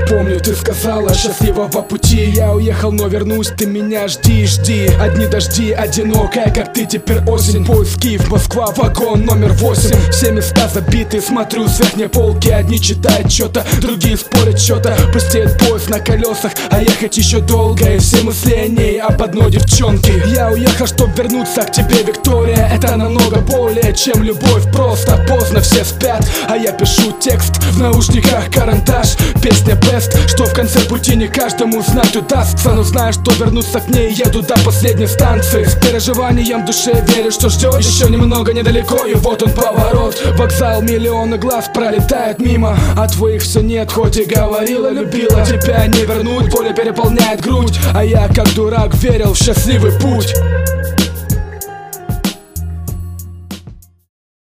Помню, ты сказала счастливого пути. Я уехал, но вернусь, ты меня жди, жди. Одни дожди, одинокая, как ты теперь осень. Поезд Киев, Москва, вагон номер 8. Все места забиты, смотрю с верхней полки. Одни читают что-то, другие спорят что-то. Пустеет поезд на колесах, а ехать еще долго. И все мысли о ней, об одной девчонке. Я уехал, чтоб вернуться к тебе, Виктория. Это намного более, чем любовь. Просто поздно, все спят, а я пишу текст. В наушниках карандаш, песня best, что в конце пути не каждому знать удастся. Но знаю, что вернуться к ней, еду до последней станции. С переживанием в душе верю, что ждет еще немного недалеко. И вот он поворот, вокзал, миллионы глаз пролетают мимо. А твоих все нет, хоть и говорила, любила. Тебя не вернуть, воля переполняет грудь. А я как дурак верил в счастливый путь.